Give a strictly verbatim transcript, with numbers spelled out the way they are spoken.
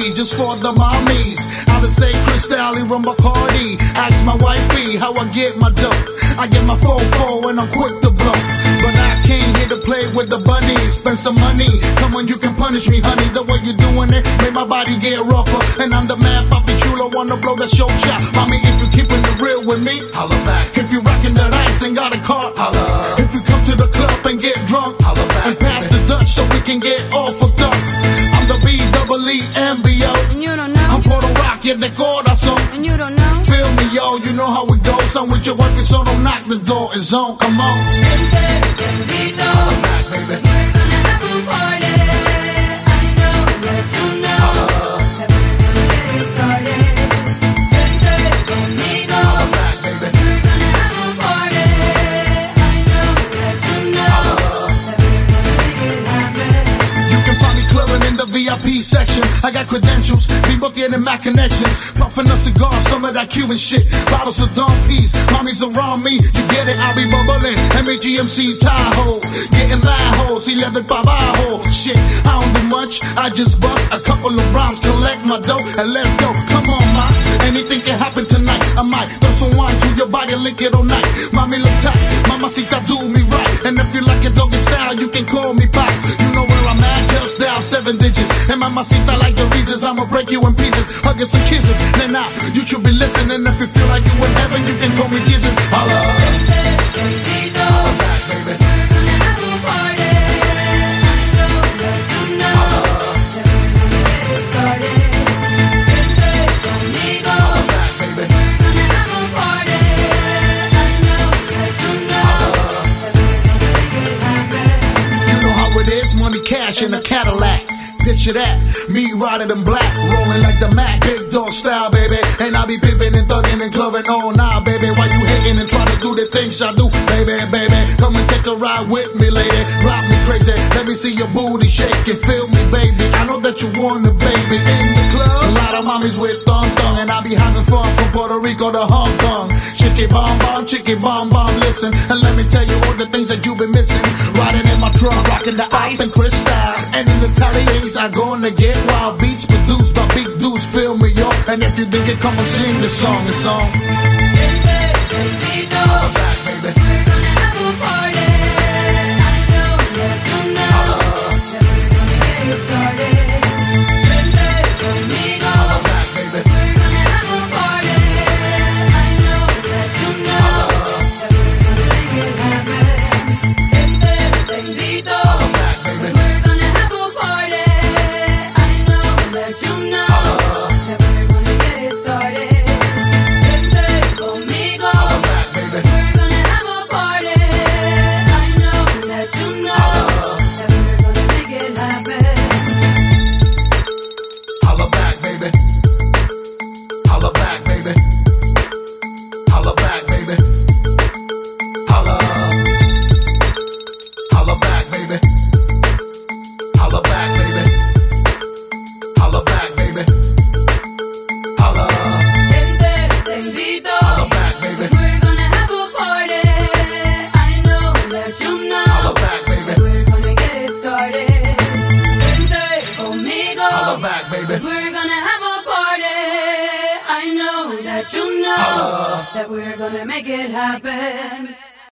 B just for the mommies. Out of say Cristal, rum Bacardi. Ask my wifey how I get my dough. I get my fofo and I'm quick to blow. But I came here to play with the bunnies. Spend some money. Come on, you can punish me, honey. The way you doing it made my body get rougher. And I'm the man, Papi Chulo, wanna blow the show shot. Mommy, if you keeping it real with me, holla back. If you rocking that ice and got a car, holla. If you come to the club and get drunk, holla back. And pass the Dutch so we can get all fucked up. I'm the B double E M B O. And you don't know. I'm Puerto Rock, yeah, de corazón. And you don't know. Feel me, yo, you know how it goes. I'm with your wife, so don't knock the door. It's on, come on. Baby, holla back, baby. We're gonna have a party. I know that you know that we're gonna get it started. Vente conmigo. Holla back, baby. We're gonna have a party. I know that you know that we're gonna make it happen. You can find me clubbing in the V I P section. I got credentials, be booking in my connections. Puffing a cigar, some of that Cuban shit. Bottles of Don P's, mommies around me. You get it, I'll be bubbling. M A G M C Tahoe, getting mad hoes, eleven pa abajo. Shit, I don't do much, I just bust a couple of rounds, collect my dough, and let's go. Come on, ma, anything can happen tonight. I might throw some wine to your body, lick it all night. Mommy look tight, mamacita do me right. And if you like it doggy style, you can call me back. You know where I'm at, just down seven digits. And mamacita like the reasons, I'ma break you in pieces. Hugging some kisses, then now you should be listening. If you feel like you in heaven, you can call me Jesus. Holla. Holla back, baby. We're gonna have a party. I know that you know that we're gonna get it started. Vente conmigo. Holla back, baby. We're gonna have a party. I know that you know that we're gonna make it happen. You know how it is, money cash in a Cadillac. Picture that, me riding in black, rolling like the Mac, big dog style, baby. And I be pimping and thugging and clubbing all night, baby. While you hating and trying to do the things I do, baby, baby. Come and take a ride with me, lady. Rock me crazy, let me see your booty shake and feel me, baby. I know that you want it, baby. In the club, a lot of mommies with thong thong, and I be having fun from Puerto Rico to Hong Kong. Chicky bomb bomb, chicky bomb bomb, listen, and let me tell you all the things that you've been missing. Riding in my truck, rocking the ice and Cristal, and in the Italians I gonna get wild. Beats produced by big dudes, feel me, yo. And if you dig it, come and sing the song, the song. Holla back, baby. We're gonna have a party. I know that you know that we're gonna get it started. Vente conmigo. Holla back, baby. We're gonna have a party. I know that you know that we're gonna make it happen. Vente, te invito. Holla back, baby. We're gonna have a party. I know that you know that we're gonna get it started. Vente conmigo. Holla back, baby. We're gonna have a party. I know that you know that we're gonna make it happen. Holla back, baby. Holla back, baby. Holla back, baby. Holla. Holla back, baby. Holla back, baby. Holla back, baby. Holla. Vente, te invito. Holla back, baby. We're gonna have a party. I know that you know Holla back, baby. we're gonna get it started. Vente conmigo. Holla back, baby. We're gonna have a party. I know that you know Holla. that we're gonna make it happen.